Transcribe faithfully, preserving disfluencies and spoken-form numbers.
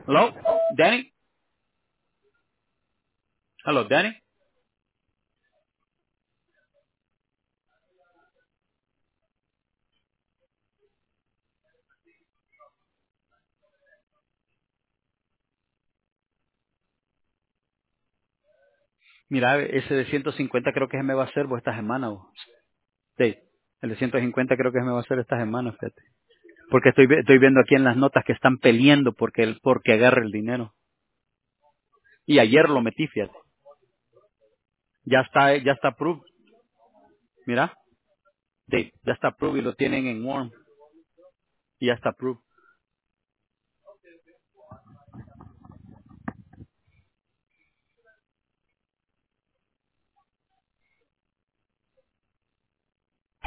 Hello, Danny. Hello, Danny. Mira, ese de ciento cincuenta creo que se me va a hacer vos esta semana. Vos. Sí, el de ciento cincuenta creo que se me va a hacer esta semana, fíjate. Porque estoy, vi- estoy viendo aquí en las notas que están peleando porque, el, porque agarre el dinero. Y ayer lo metí, fíjate. Ya está, ya está approved. Mira, sí, ya está approved y lo tienen en warm. Y ya está approved.